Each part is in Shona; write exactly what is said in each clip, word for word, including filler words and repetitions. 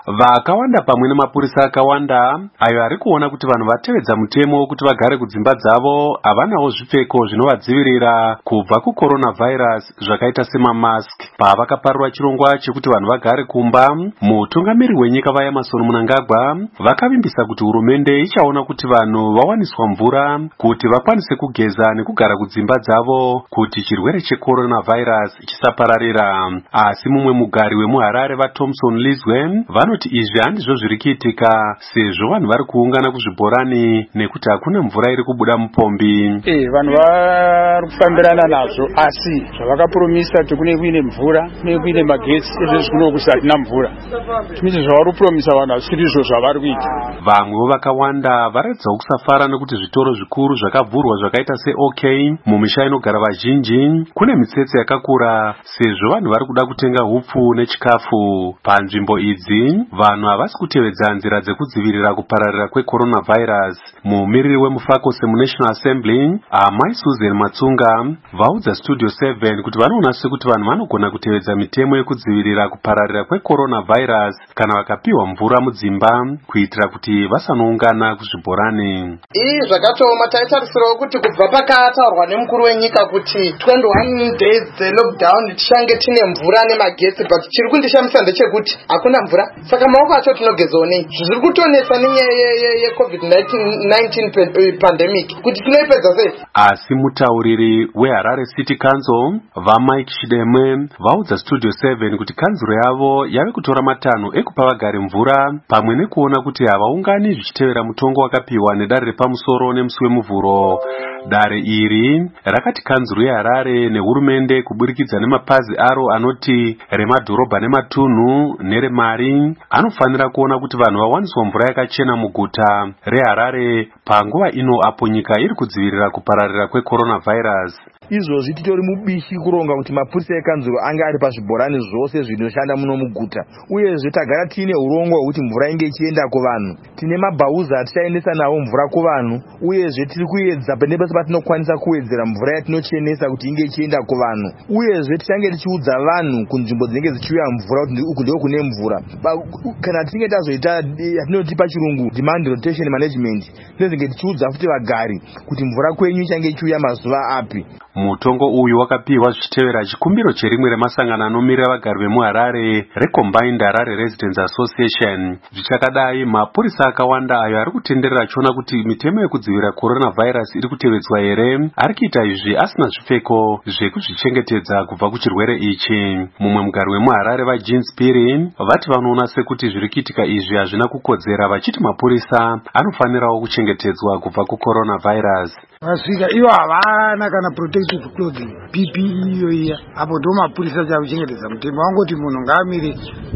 Vakawanda pamwe nemapurisa akawanda ayo ari kuona kuti vanhu vatevedza mutemo kuti vagare kudzimba dzavo havanawo zvipfeko zvinovadzivirira kubva kucoronavirus zvakaita semamask. Pavakaparura chirongwa chekuti vanhu vagare kumba, mutungamiri wenyika vaEmmerson Mnangagwa vakavimbisa kuti hurumende ichaona kuti vanhu vawaniswa mvura kuti vakwanise kugeza nekugara kudzimba dzavo kuti chirwere checoronavirus chisapararira. Asi mumwe mugari wemuHarare vaThomson Lizwe vanoti izvi handizvo zviri kuitika sezvo vanhu vari kuungana kuzvibhorani nekuti hakuna mvura iri kubuda mupombi. Eh, vanhu vari kufambirana nazvo, asi zvavakapromisa kuti kune kuine mvura nekuine magetsi ezvezvi kuno kusatina mvura. Zvimwe zvavari kupromisa vanhu hazvisiri izvo zvavari kuita. Vamwewo vakawanda varatidza kusafara nekuti zvitoro zvikuru zvakavhurwa zvakaita seOK mumisha inogara vazhinji kune mitsetse yakakura sezvo vanhu vari kuda kutenga hupfu nechikafu. Panzvimbo idzi vanhu havasi kutevedza nzira dzekudzivirira kupararira kwecoronavirus. Mumiriri wemufakose muNational Assembly Amai Susan Matsunga vaudza Studio seven kuti vanoona sekuti vanhu vanogona kutevedza mitemo yekudzivirira kupararira kwecoronavirus kana vakapiwa mvura mudzimba kuitira kuti vasanoungana kuzvibhorani. Izvi zvakatoma taitarisirawo kuti kubva pakataurwa nemukuru wenyika kuti twenty-one days dzelockdown tichange tine mvura nemagetsi, but chiri kundishamisa ndechekuti hakuna mvura. Saka maoko acho tinogezawo nei? Zviri kutonesa nenyaya yecovid nineteen pandemic kuti tinoipedza sei? Asi mutauriri weHarare City Council vaMike Chideme vaudza Studio seven kuti kanzuro yavo yave kutora matanho ekupa vagari mvura pamwe nekuona kuti havaungani zvichitevera mutongo wakapiwa nedare repamusoro nemusi wemuvhuro. Dare iri rakati kanzuro yeHarare nehurumende kuburikidza nemapazi aro anoti remadhorobha nematunhu neremari anofanira kuona kuti vanhu vawaniswa mvura yakachena muguta reHarare panguva ino apo nyika iri kudzivirira kupararira kwecoronavirus. Izvozvi titori mubishi kuronga kuti mapurisa ekanzuro anga ari pazvibhorani zvose zvinoshanda muno muguta, uyezve tagara tiine urongwa hwekuti mvura inge ichienda kuvanhu. Tine mabhauza atichaendesa nawo mvura kuvanhu, uyezve tiri kuedza nepese patinokwanisa kuwedzera mvura yatinochenesa kuti inge ichienda kuvanhu, uyezve tichange tichiudza vanhu kunzvimbo dzinenge dzichiuya mvura kuti uku ndiko kune mvura. Kana tichinge tazoita yatinoti pachirungu demand rotation management, tinenge tichiudza futi vagari kuti mvura kwenyu ichange ichiuya mazuva api. Mutongo uyu wakapiwa zvichitevera chikumbiro cherimwe remasangano anomirira vagari vemuHarare reCombined Harare Residents Association. Zvichakadai, mapurisa akawanda ayo ari kutenderera achiona kuti mitemo yekudzivirira coronavirus iri kutevedzwa here ari kuita izvi asina zvipfeko zvekuzvichengetedza kubva kuchirwere ichi. Mumwe mugari wemuHarare vaJean Spiri vati vanoona sekuti zviri kuitika izvi hazvina kukodzera, vachiti mapurisa anofanirawo kuchengetedzwa kubva kucoronavirus. Vasvika ivo havana kana protective clothing P P E iyo iya, apo ndo mapurisa chavo kuchengetedza mutemo. Wangoti munhu ngaamire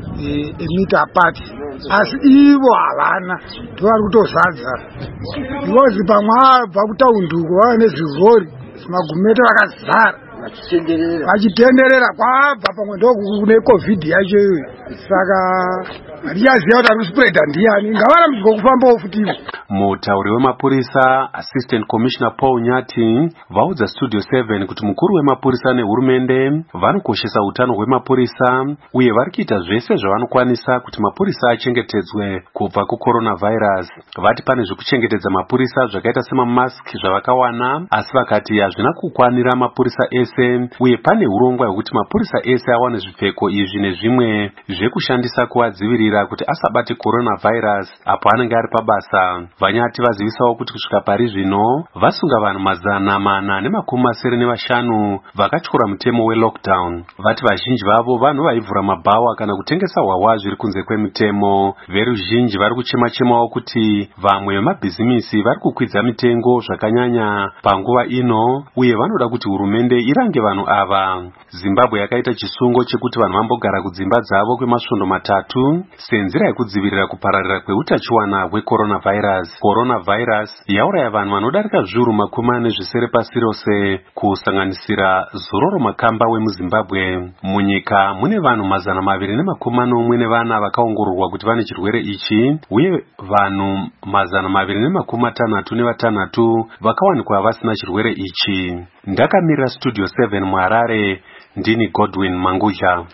emita apart, asi ivo havana, ndovari kutozadza. Because pamwe abva kutaunduko vava nezvigori magumete vakazara vachitenderera kwabva pamwe ndo kune covid yacho iyoyo. Saka hatichaziva kuti ari kuspreada ndiani, ngavarambidzwe kufambawo futivo. Mutauri wemapurisa Assistant Commissioner Paul Nyati vaudza Studio seven kuti mukuru wemapurisa nehurumende vanokoshesa utano hwemapurisa uye vari kuita zvese zvavanokwanisa kuti mapurisa achengetedzwe kubva kucoronavirus. Vati pane zvekuchengetedza mapurisa zvakaita semamask zvavakawana, asi vakati hazvina kukwanira mapurisa ese, uye pane urongwa hwekuti mapurisa ese awane zvipfeko izvi nezvimwe zvekushandisa kuvadzivirira kuti asabate coronavirus apo anenge ari pabasa. Vanyati vazivisawo kuti kusvika pari zvino vasunga vanhu mazana mana nemakumi masere nevashanu vakatyora mutemo welockdown. Vati vazhinji vavo vanhu vaivhura mabhawa kana kutengesa hwahwa zviri kunze kwemutemo. Veruzhinji vari kuchema-chemawo kuti vamwe vemabhizimisi vari kukwidza mitengo zvakanyanya panguva ino, uye vanoda kuti hurumende irange vanhu ava. Zimbabwe yakaita chisungo chekuti vanhu vambogara kudzimba dzavo kwemasvondo matatu senzira yekudzivirira kupararira kweutachiwana hwecoronavirus. Coronavirus yauraya vanhu vanodarika zviuru makumi ane zvisere pasi rose, kusanganisira Zororo Makamba wemuZimbabwe. Munyika mune vanhu mazana maviri nemakumi manomwe nevana vakaongororwa kuti vane chirwere ichi, uye vanhu mazana maviri nemakumi matanhatu nevatanhatu vakawanikwa vasina chirwere ichi. Ndakamirira Studio seven muHarare, ndini Godwin Mangudya.